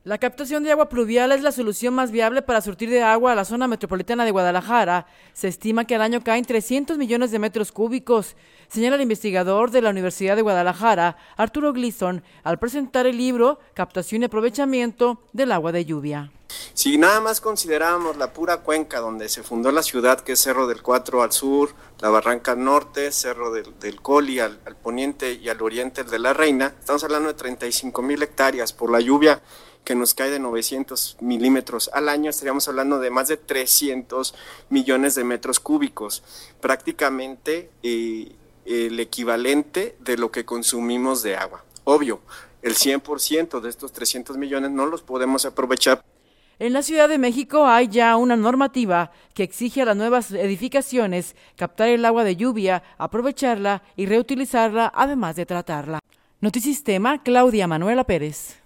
La captación de agua pluvial es la solución más viable para surtir de agua a la zona metropolitana de Guadalajara. Se estima que al año caen 300 millones de metros cúbicos, señala el investigador de la Universidad de Guadalajara, Arturo Gleason, al presentar el libro Captación y aprovechamiento del agua de lluvia. Si nada más consideramos la pura cuenca donde se fundó la ciudad, que es Cerro del Cuatro al sur, la Barranca al norte, Cerro del Coli al poniente y al oriente el de la Reina, estamos hablando de 35,000 hectáreas. Por la lluvia que nos cae de 900 milímetros al año, estaríamos hablando de más de 300 millones de metros cúbicos, prácticamente el equivalente de lo que consumimos de agua. Obvio, el 100% de estos 300 millones no los podemos aprovechar. En la Ciudad de México hay ya una normativa que exige a las nuevas edificaciones captar el agua de lluvia, aprovecharla y reutilizarla, además de tratarla. Notisistema, Claudia Manuela Pérez.